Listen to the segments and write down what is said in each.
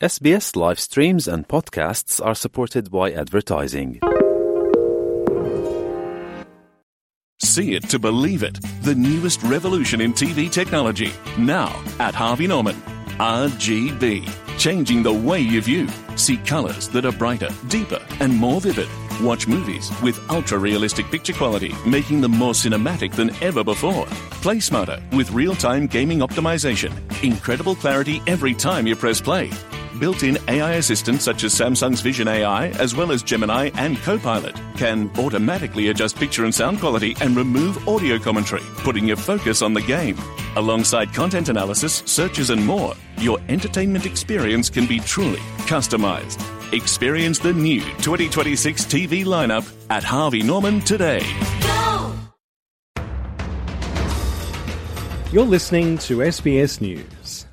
SBS live streams and podcasts are supported by advertising. See it to believe it. The newest revolution in TV technology. Now at Harvey Norman. RGB. Changing the way you view. See colours that are brighter, deeper and more vivid. Watch movies with ultra-realistic picture quality, making them more cinematic than ever before. Play smarter with real-time gaming optimization. Incredible clarity every time you press play. Built-in AI assistants such as Samsung's Vision AI, as well as Gemini and Copilot, can automatically adjust picture and sound quality and remove audio commentary, putting your focus on the game. Alongside content analysis, searches and more, your entertainment experience can be truly customized. Experience the new 2026 TV lineup at Harvey Norman today. Go! You're listening to SBS News.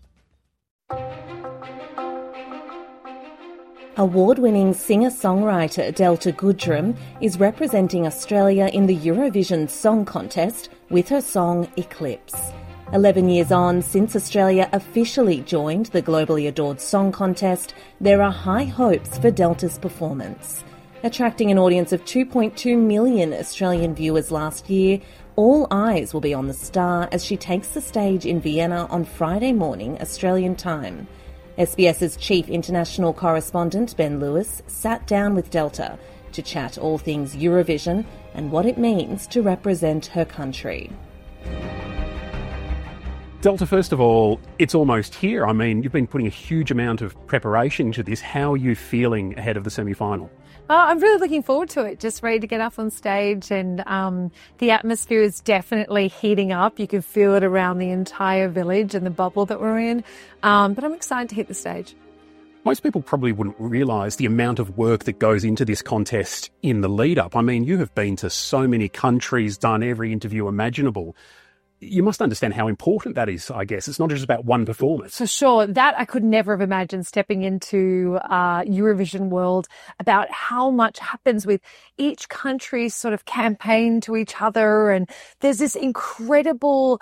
Award-winning singer-songwriter Delta Goodrem is representing Australia in the Eurovision Song Contest with her song Eclipse. 11 years on since Australia officially joined the globally adored song contest, there are high hopes for Delta's performance. Attracting an audience of 2.2 million Australian viewers last year, all eyes will be on the star as she takes the stage in Vienna on Friday morning Australian time. SBS's chief international correspondent Ben Lewis sat down with Delta to chat all things Eurovision and what it means to represent her country. Delta, first of all, it's almost here. I mean, you've been putting a huge amount of preparation into this. How are you feeling ahead of the semi-final? I'm really looking forward to it, just ready to get up on stage, and the atmosphere is definitely heating up. You can feel it around the entire village and the bubble that we're in, but I'm excited to hit the stage. Most people probably wouldn't realise the amount of work that goes into this contest in the lead-up. I mean, you have been to so many countries, done every interview imaginable. You must understand how important that is, I guess. It's not just about one performance. For sure. That I could never have imagined stepping into Eurovision world, about how much happens with each country's sort of campaign to each other. And there's this incredible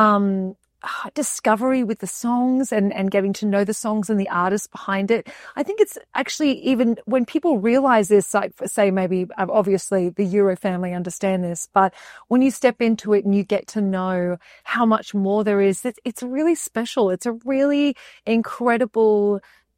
discovery with the songs and getting to know the songs and the artists behind it. I think it's actually, even when people realize this, like say maybe obviously the Euro family understand this, but when you step into it and you get to know how much more there is, it's really special. It's a really incredible,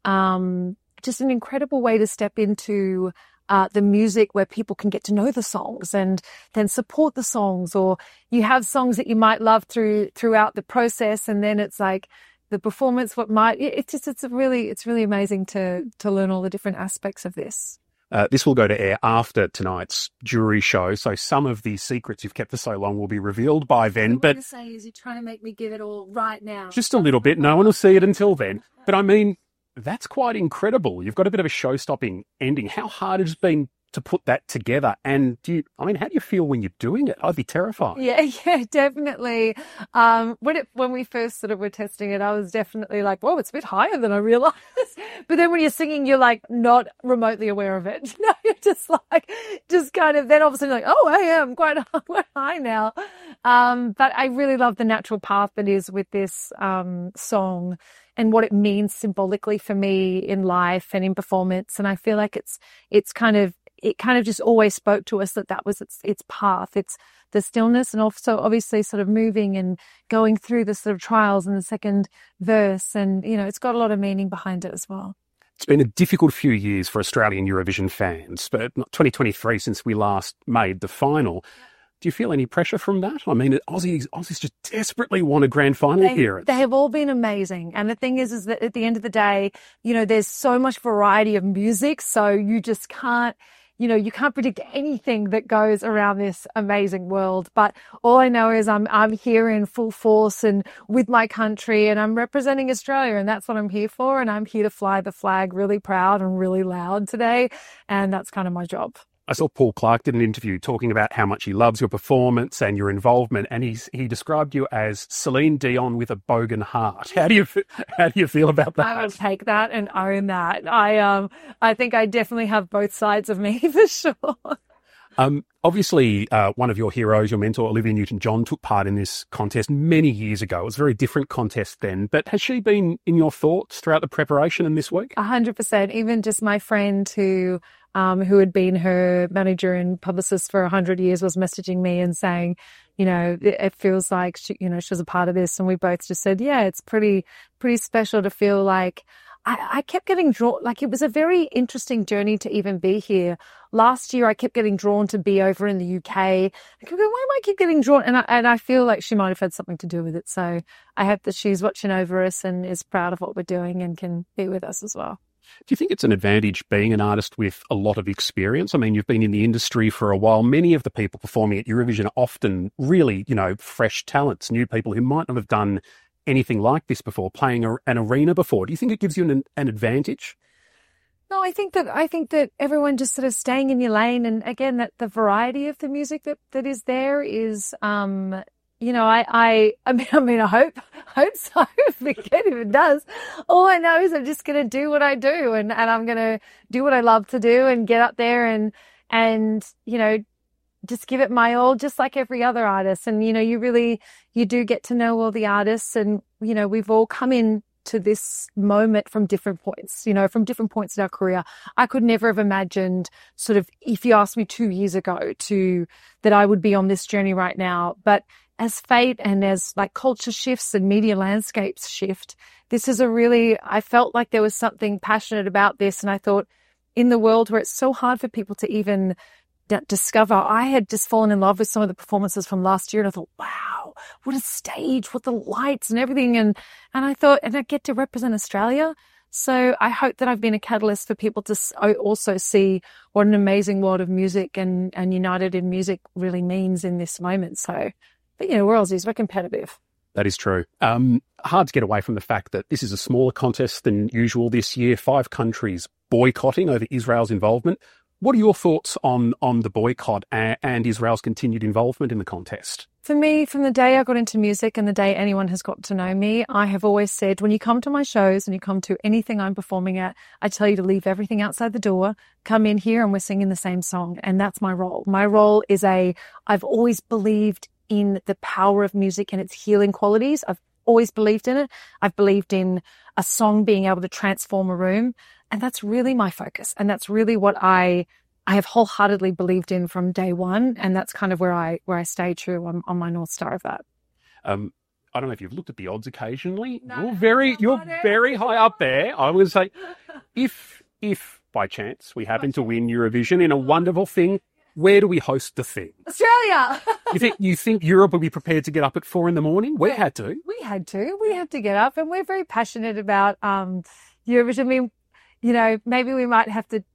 just an incredible way to step into the music, where people can get to know the songs and then support the songs. Or you have songs that you might love throughout the process, and then it's like the performance, it's really amazing to learn all the different aspects of this. This will go to air after tonight's jury show, so some of the secrets you've kept for so long will be revealed by then. What I'm say is you're trying to make me give it all right now. Just a little bit. No one will see it until then. But I mean, that's quite incredible. You've got a bit of a show-stopping ending. How hard has it been to put that together? And how do you feel when you're doing it? I'd be terrified. Yeah, definitely. When we first sort of were testing it, I was definitely like, whoa, it's a bit higher than I realized. But then when you're singing, you're like not remotely aware of it. No, you're just kind of, then all of a sudden you're like, oh, I am quite high now. But I really love the natural path that is with this song, and what it means symbolically for me in life and in performance. And I feel like it kind of just always spoke to us that was its path. It's the stillness, and also obviously sort of moving and going through the sort of trials in the second verse. And, it's got a lot of meaning behind it as well. It's been a difficult few years for Australian Eurovision fans, but 2023 since we last made the final. Do you feel any pressure from that? I mean, Aussies just desperately want a grand final appearance. They have all been amazing. And the thing is that at the end of the day, there's so much variety of music. So you just can't, you can't predict anything that goes around this amazing world. But all I know is I'm here in full force and with my country, and I'm representing Australia, and that's what I'm here for. And I'm here to fly the flag really proud and really loud today. And that's kind of my job. I saw Paul Clark did an interview talking about how much he loves your performance and your involvement, and he described you as Celine Dion with a bogan heart. How do you feel about that? I will take that and own that. I think I definitely have both sides of me for sure. Obviously, one of your heroes, your mentor, Olivia Newton-John, took part in this contest many years ago. It was a very different contest then. But has she been in your thoughts throughout the preparation and this week? 100%. Even just my friend who had been her manager and publicist for 100 years was messaging me and saying, it feels like she was a part of this. And we both just said, yeah, it's pretty special to feel like I kept getting drawn, like it was a very interesting journey to even be here. Last year, I kept getting drawn to be over in the UK. I kept going, why do I keep getting drawn? And I feel like she might have had something to do with it. So I hope that she's watching over us and is proud of what we're doing and can be with us as well. Do you think it's an advantage being an artist with a lot of experience? I mean, you've been in the industry for a while. Many of the people performing at Eurovision are often really, fresh talents, new people who might not have done anything like this before, playing an arena before. Do you think it gives you an advantage? No, I think that everyone just sort of staying in your lane, and again, that the variety of the music that is there is, I hope so. Forget if it does. All I know is I'm just going to do what I do, and I'm going to do what I love to do, and get up there and just give it my all, just like every other artist. And, you do get to know all the artists, and, we've all come in to this moment from different points, from different points in our career. I could never have imagined sort of, if you asked me 2 years ago that I would be on this journey right now. But as fate and as like culture shifts and media landscapes shift, this is I felt like there was something passionate about this. And I thought, in the world where it's so hard for people to even discover, I had just fallen in love with some of the performances from last year, and I thought, wow, what a stage, what the lights and everything. And I thought, and I get to represent Australia. So I hope that I've been a catalyst for people to also see what an amazing world of music and united in music really means in this moment. So, but we're Aussies, we're competitive. That is true. Hard to get away from the fact that this is a smaller contest than usual this year. 5 countries boycotting over Israel's involvement. What are your thoughts on the boycott and Israel's continued involvement in the contest? For me, from the day I got into music and the day anyone has got to know me, I have always said, when you come to my shows and you come to anything I'm performing at, I tell you to leave everything outside the door, come in here and we're singing the same song. And that's my role. My role is I've always believed in the power of music and its healing qualities. I've always believed in it. I've believed in a song being able to transform a room. And that's really my focus. And that's really what I have wholeheartedly believed in from day one. And that's kind of where I stay true on my North Star of that. I don't know if you've looked at the odds occasionally. No, you're very high up there. I would say if by chance we happen to win Eurovision in a wonderful thing, where do we host the thing? Australia. You think Europe will be prepared to get up at 4 a.m? We had to. We had to get up, and we're very passionate about Eurovision. I mean, maybe we might have to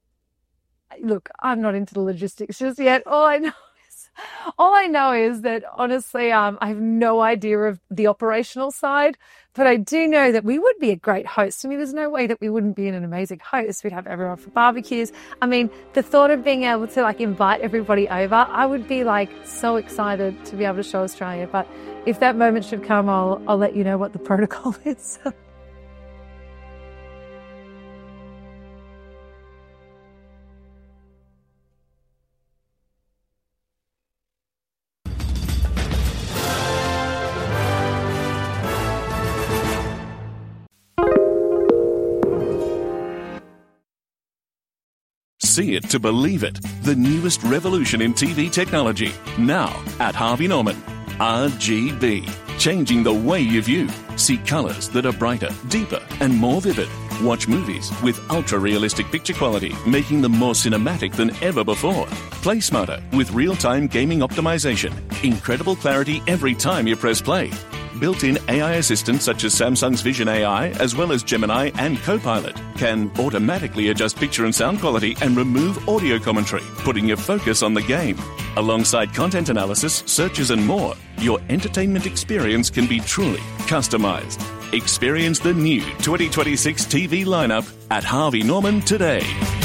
look. I'm not into the logistics just yet. All I know is that honestly, I have no idea of the operational side, but I do know that we would be a great host. I mean, there's no way that we wouldn't be an amazing host. We'd have everyone for barbecues. I mean, the thought of being able to invite everybody over, I would be so excited to be able to show Australia. But if that moment should come, I'll let you know what the protocol is. See it to believe it. The newest revolution in TV technology. Now at Harvey Norman. RGB. Changing the way you view. See colours that are brighter, deeper and more vivid. Watch movies with ultra-realistic picture quality, making them more cinematic than ever before. Play smarter with real-time gaming optimization. Incredible clarity every time you press play. Built-in AI assistants such as Samsung's Vision AI, as well as Gemini and Copilot, can automatically adjust picture and sound quality and remove audio commentary, putting your focus on the game. Alongside content analysis, searches and more, your entertainment experience can be truly customized. Experience the new 2026 TV lineup at Harvey Norman today.